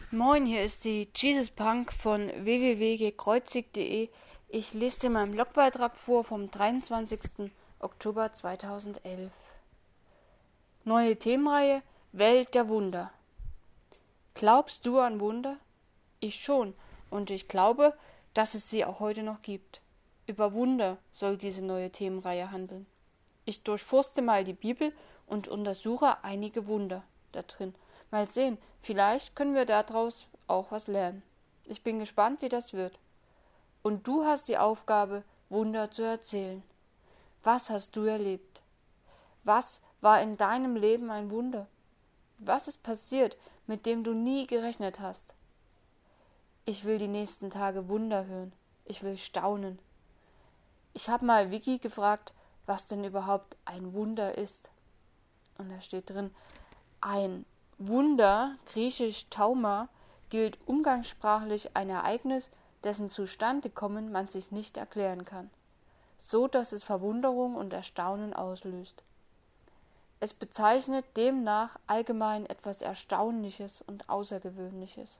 Moin, hier ist die Jesus Punk von www.gekreuzigt.de. Ich lese dir meinen Blogbeitrag vor vom 23. Oktober 2011. Neue Themenreihe: Welt der Wunder. Glaubst du an Wunder? Ich schon, und ich glaube, dass es sie auch heute noch gibt. Über Wunder soll diese neue Themenreihe handeln. Ich durchforste mal die Bibel und untersuche einige Wunder da drin. Mal sehen, vielleicht können wir daraus auch was lernen. Ich bin gespannt, wie das wird. Und du hast die Aufgabe, Wunder zu erzählen. Was hast du erlebt? Was war in deinem Leben ein Wunder? Was ist passiert, mit dem du nie gerechnet hast? Ich will die nächsten Tage Wunder hören. Ich will staunen. Ich habe mal Vicky gefragt, was denn überhaupt ein Wunder ist. Und da steht drin, ein Wunder, griechisch Tauma, gilt umgangssprachlich ein Ereignis, dessen Zustandekommen man sich nicht erklären kann, so dass es Verwunderung und Erstaunen auslöst. Es bezeichnet demnach allgemein etwas Erstaunliches und Außergewöhnliches.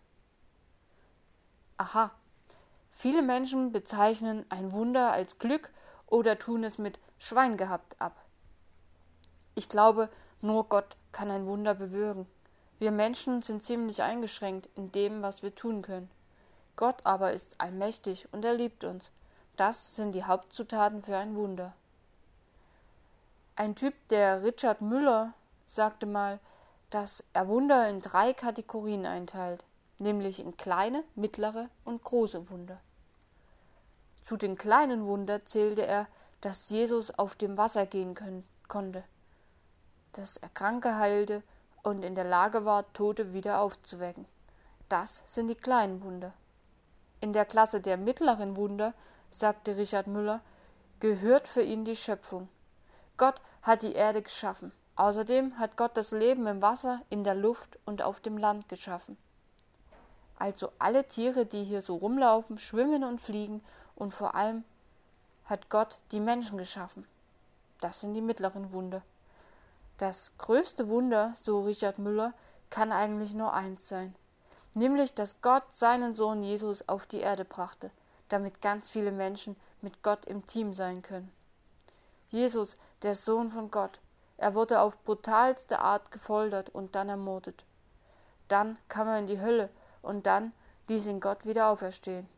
Aha, viele Menschen bezeichnen ein Wunder als Glück oder tun es mit Schwein gehabt ab. Ich glaube, nur Gott kann ein Wunder bewirken. Wir Menschen sind ziemlich eingeschränkt in dem, was wir tun können. Gott aber ist allmächtig und er liebt uns. Das sind die Hauptzutaten für ein Wunder. Ein Typ, der Richard Müller, sagte mal, dass er Wunder in 3 Kategorien einteilt, nämlich in kleine, mittlere und große Wunder. Zu den kleinen Wunder zählte er, dass Jesus auf dem Wasser gehen konnte, dass er Kranke heilte und in der Lage war, Tote wieder aufzuwecken. Das sind die kleinen Wunder. In der Klasse der mittleren Wunder, sagte Richard Müller, gehört für ihn die Schöpfung. Gott hat die Erde geschaffen. Außerdem hat Gott das Leben im Wasser, in der Luft und auf dem Land geschaffen. Also alle Tiere, die hier so rumlaufen, schwimmen und fliegen, und vor allem hat Gott die Menschen geschaffen. Das sind die mittleren Wunder. Das größte Wunder, so Richard Müller, kann eigentlich nur eins sein, nämlich, dass Gott seinen Sohn Jesus auf die Erde brachte, damit ganz viele Menschen mit Gott im Team sein können. Jesus, der Sohn von Gott, er wurde auf brutalste Art gefoltert und dann ermordet. Dann kam er in die Hölle und dann ließ ihn Gott wieder auferstehen.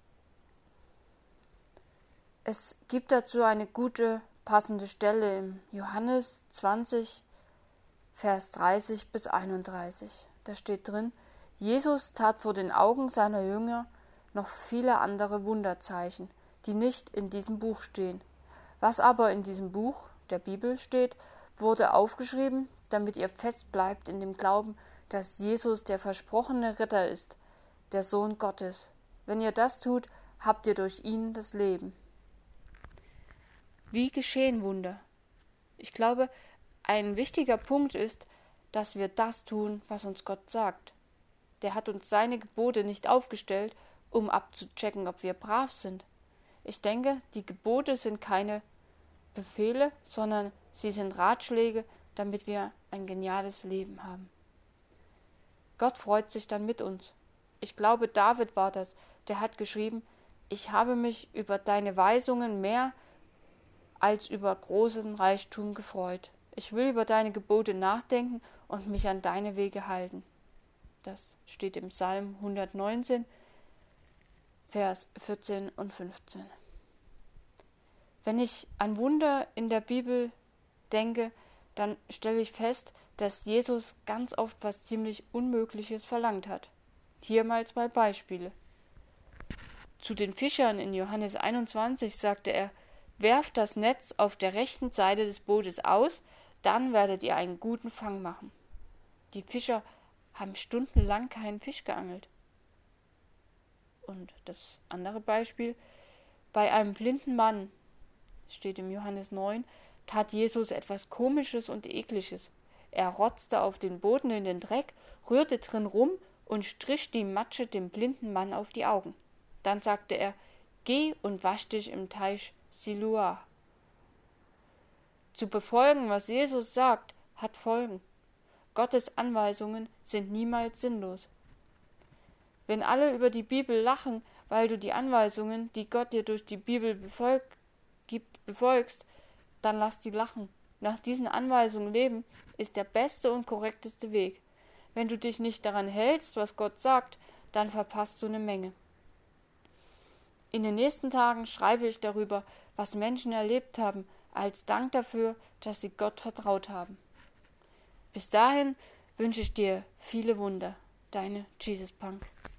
Es gibt dazu eine gute, passende Stelle im Johannes 20, Vers 30 bis 31. Da steht drin, Jesus tat vor den Augen seiner Jünger noch viele andere Wunderzeichen, die nicht in diesem Buch stehen. Was aber in diesem Buch, der Bibel, steht, wurde aufgeschrieben, damit ihr fest bleibt in dem Glauben, dass Jesus der versprochene Retter ist, der Sohn Gottes. Wenn ihr das tut, habt ihr durch ihn das Leben. Wie geschehen Wunder? Ich glaube, ein wichtiger Punkt ist, dass wir das tun, was uns Gott sagt. Der hat uns seine Gebote nicht aufgestellt, um abzuchecken, ob wir brav sind. Ich denke, die Gebote sind keine Befehle, sondern sie sind Ratschläge, damit wir ein geniales Leben haben. Gott freut sich dann mit uns. Ich glaube, David war das, der hat geschrieben, ich habe mich über deine Weisungen mehr als über großen Reichtum gefreut. Ich will über deine Gebote nachdenken und mich an deine Wege halten. Das steht im Psalm 119, Vers 14 und 15. Wenn ich an Wunder in der Bibel denke, dann stelle ich fest, dass Jesus ganz oft was ziemlich Unmögliches verlangt hat. Hier mal 2 Beispiele. Zu den Fischern in Johannes 21 sagte er, werft das Netz auf der rechten Seite des Bootes aus, dann werdet ihr einen guten Fang machen. Die Fischer haben stundenlang keinen Fisch geangelt. Und das andere Beispiel, bei einem blinden Mann, steht im Johannes 9, tat Jesus etwas Komisches und Ekliges. Er rotzte auf den Boden in den Dreck, rührte drin rum und strich die Matsche dem blinden Mann auf die Augen. Dann sagte er, geh und wasch dich im Teich Siloah. Zu befolgen, was Jesus sagt, hat Folgen. Gottes Anweisungen sind niemals sinnlos. Wenn alle über die Bibel lachen, weil du die Anweisungen, die Gott dir durch die Bibel befolgst, dann lass die lachen. Nach diesen Anweisungen leben ist der beste und korrekteste Weg. Wenn du dich nicht daran hältst, was Gott sagt, dann verpasst du eine Menge. In den nächsten Tagen schreibe ich darüber, was Menschen erlebt haben, als Dank dafür, dass sie Gott vertraut haben. Bis dahin wünsche ich dir viele Wunder. Deine Jesus Punk.